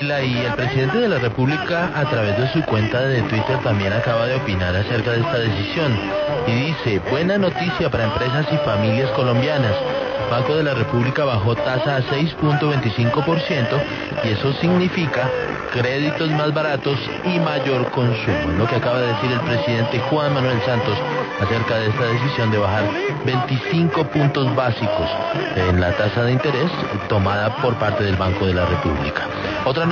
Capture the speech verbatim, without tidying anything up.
Y el presidente de la República, a través de su cuenta de Twitter, también acaba de opinar acerca de esta decisión. Y dice: buena noticia para empresas y familias colombianas. Banco de la República bajó tasa a seis punto veinticinco por ciento y eso significa créditos más baratos y mayor consumo. Es lo que acaba de decir el presidente Juan Manuel Santos acerca de esta decisión de bajar veinticinco puntos básicos en la tasa de interés tomada por parte del Banco de la República. Otra